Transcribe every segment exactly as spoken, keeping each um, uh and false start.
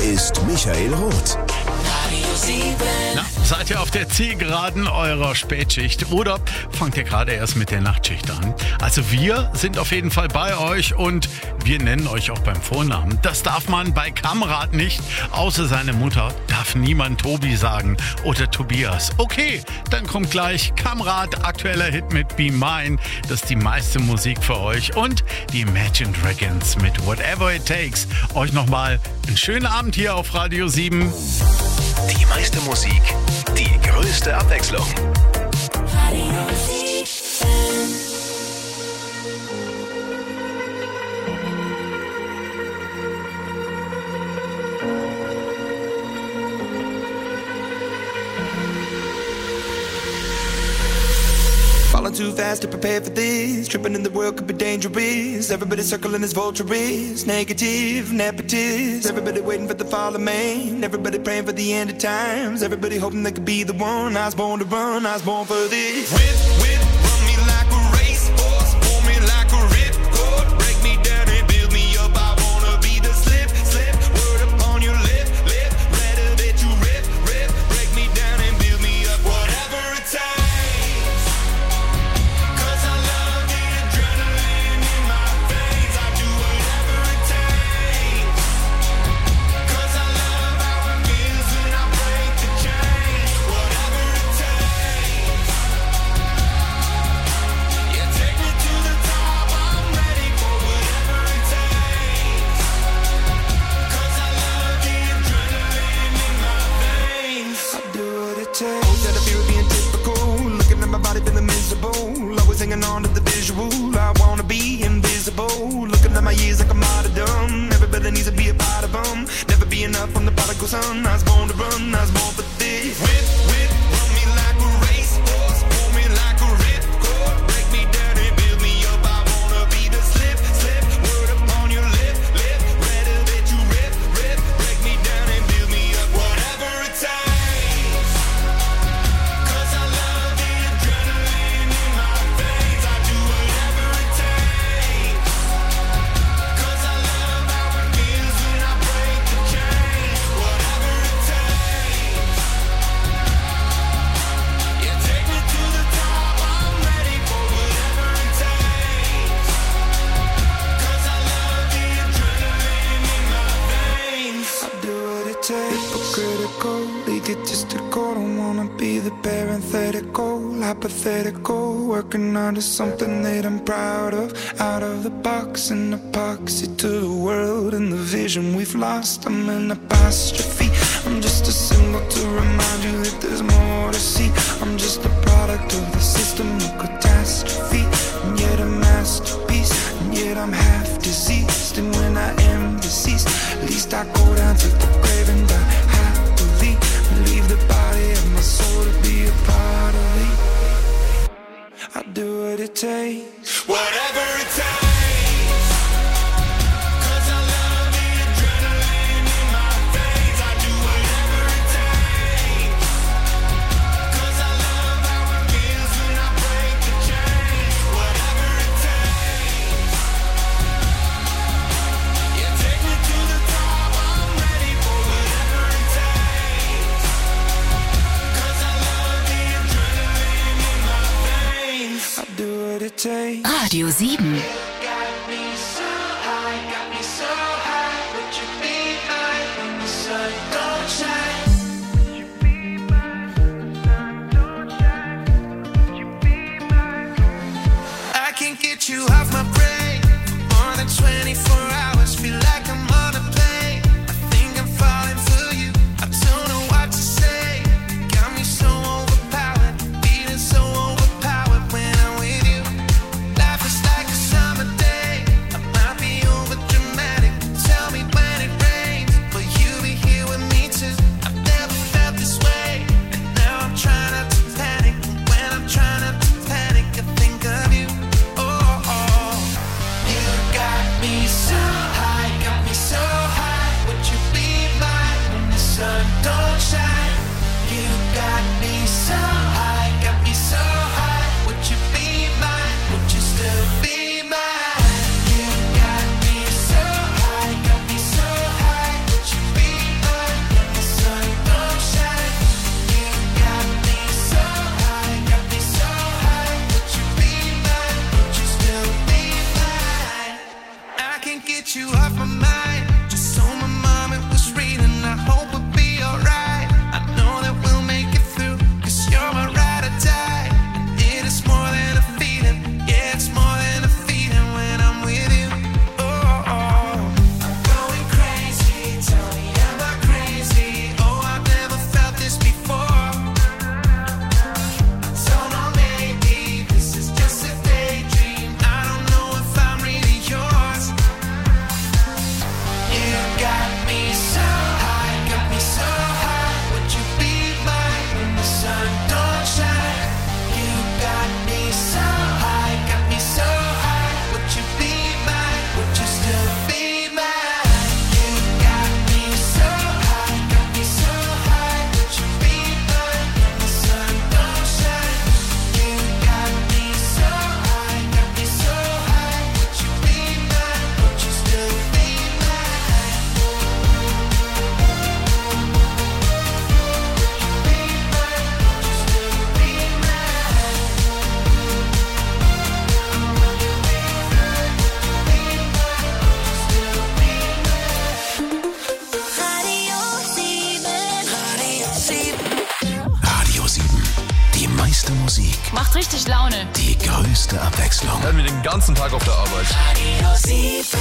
ist Michael Roth. Na, seid ihr auf der Zielgeraden eurer Spätschicht oder fangt ihr gerade erst mit der Nachtschicht an? Also wir sind auf jeden Fall bei euch und wir nennen euch auch beim Vornamen. Das darf man bei Kamrat nicht. Außer seine Mutter darf niemand Tobi sagen oder Tobias. Okay, dann kommt gleich Kamrat, aktueller Hit mit Be Mine. Das ist die meiste Musik für euch. Und die Imagine Dragons mit Whatever It Takes. Euch nochmal einen schönen Abend hier auf Radio sieben. Die meiste Musik, die größte Abwechslung. Radio sieben. Falling too fast to prepare for this. Tripping in the world could be dangerous. Everybody circling as vultures. Negative, nepotist. Everybody waiting for the fall of man. Everybody praying for the end of times. Everybody hoping they could be the one. I was born to run, I was born for this. Whip, whip, run me like a racehorse. Pull me like a ripcord. Break me down and build me up. I wanna be the slip, slip. Word upon your lip, lip. Rather that you rip, rip. Break me down and build me up. Whatever it takes. Hanging on to the visual, I wanna be invisible. Looking at my years like I'm martyrdom. Everybody needs to be a part of them. Never be enough from the prodigal son. I was born to run, I was born for this. Whip, whip, run me like a racehorse. Pull me like a ripcord. Break me down and build me up. I wanna be the slip, slip. Word upon your lip, lip. Rather that you rip, rip. Break me down and build me up. Whatever it takes. Hypocritical, egotistical, don't wanna be the parenthetical, hypothetical, working on something that I'm proud of, out of the box, an epoxy to the world and the vision we've lost. I'm an apostrophe, I'm just a symbol to remind you that there's more to see. I'm just a product of the system of catastrophe, and yet a masterpiece, and yet I'm half diseased. And when I am deceased, at least I go down to the grave and die happily, leave the body of my soul to be a part of it. I do what it takes, whatever it takes. Radio sieben. I can't get you off my brain for more than twenty-four hours. Feel like I'm on a plane. I think I'm falling for you. I don't know what to say. Got me so overpowered, feeling so overpowered when I'm with you. Life is like a summer meiste Musik. Macht richtig Laune. Die größte Abwechslung. Hören wir den ganzen Tag auf der Arbeit. Radio sieben.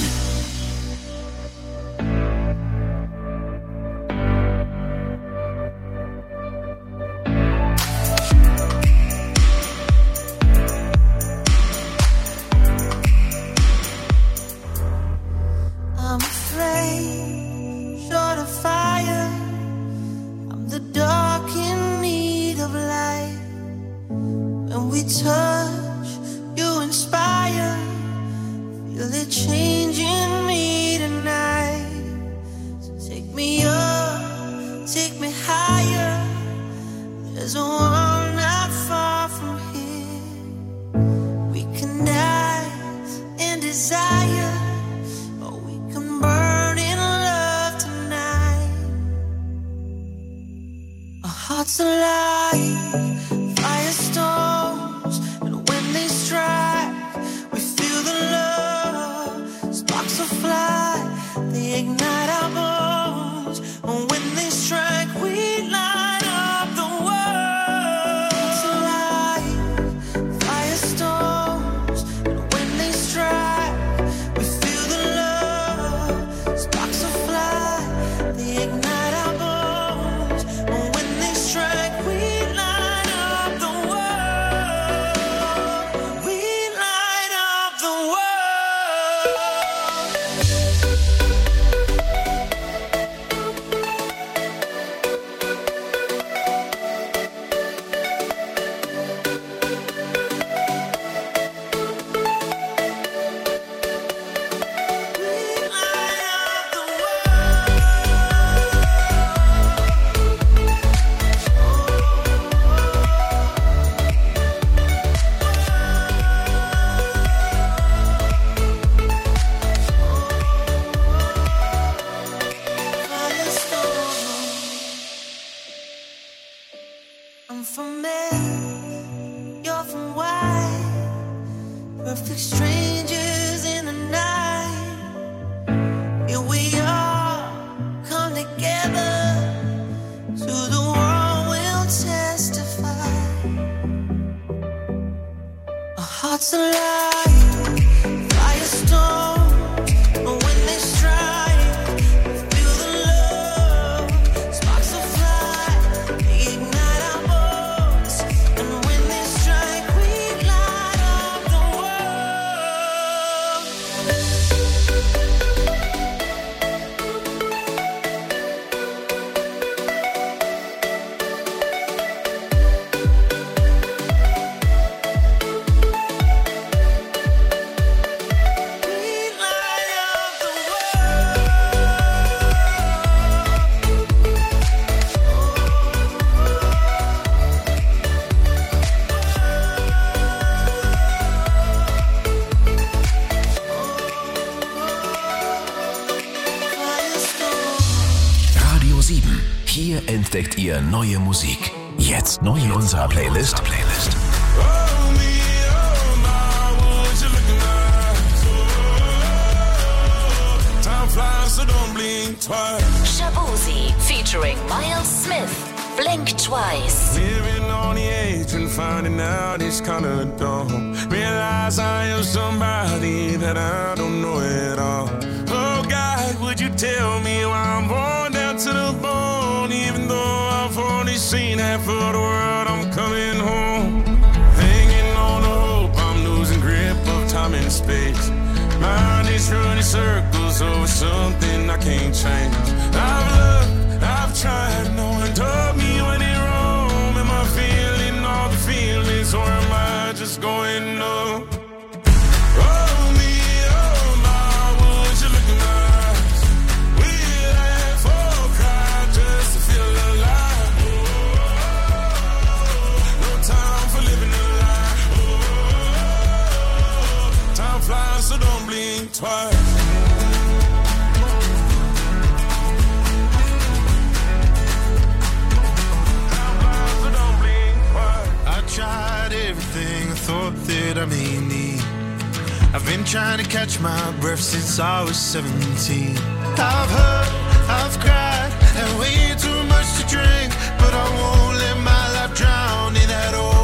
Hier entdeckt ihr neue Musik. Jetzt neu in unserer Playlist. Playlist. Shaboozey featuring Miles Smith. Blink Twice. Living on the edge and finding out it's kinda dumb. Realize I am somebody that I don't know at all. Oh God, would you tell me why I'm born down to the bone? Even though I've only seen half of the world, I'm coming home. Hanging on the hope, I'm losing grip of time and space. Mind is running circles over something I can't change. I've looked, I've tried, no one told me when in Rome. Am I feeling all the feelings, or am I just going numb? Oh me, oh my, would you look nice? We laugh or cry just to feel alive. Oh, no time for living a lie. Oh, time flies, so don't blink twice. Tried everything I thought that I may need. I've been trying to catch my breath since I was seventeen. I've hurt, I've cried, and way too much to drink, but I won't let my life drown in that old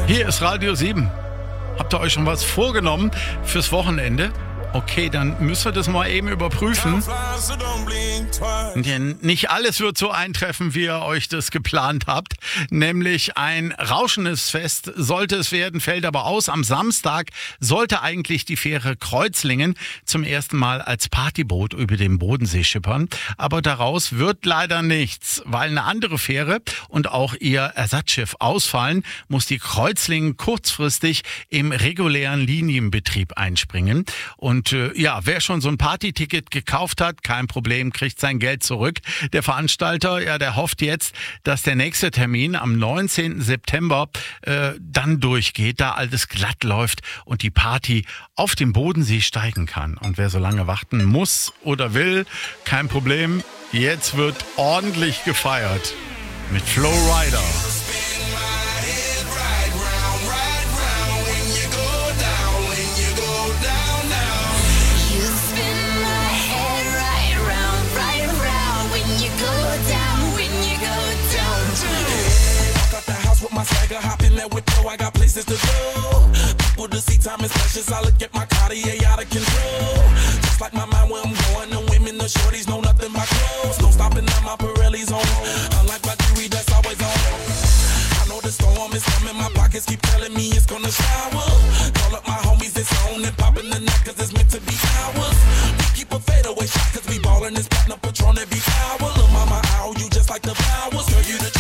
Hier ist Radio sieben. Habt ihr euch schon was vorgenommen fürs Wochenende? Okay, dann müsst ihr das mal eben überprüfen. Denn nicht alles wird so eintreffen, wie ihr euch das geplant habt. Nämlich ein rauschendes Fest sollte es werden, fällt aber aus. Am Samstag sollte eigentlich die Fähre Kreuzlingen zum ersten Mal als Partyboot über den Bodensee schippern. Aber daraus wird leider nichts, weil eine andere Fähre und auch ihr Ersatzschiff ausfallen, muss die Kreuzlingen kurzfristig im regulären Linienbetrieb einspringen. Und Und äh, ja, wer schon so ein Partyticket gekauft hat, kein Problem, kriegt sein Geld zurück. Der Veranstalter, ja, der hofft jetzt, dass der nächste Termin am neunzehnten September äh, dann durchgeht, da alles glatt läuft und die Party auf dem Bodensee steigen kann. Und wer so lange warten muss oder will, kein Problem. Jetzt wird ordentlich gefeiert mit Flow Rider. My swagger, hop in that window, I got places to go. People to see, time is precious. I look at my Cartier out of control. Just like my mind where I'm going, the women, the shorties know nothing but clothes. No stopping at my Pirelli's on. Unlike my jewelry, that's always on. I know the storm is coming, my pockets keep telling me it's gonna shower. Call up my homies, it's on and popping the neck, cause it's meant to be ours. We keep a fadeaway shot, cause we ballin' this platinum Patron every hour. Lil' mama, ow, you just like the flowers. Girl, you the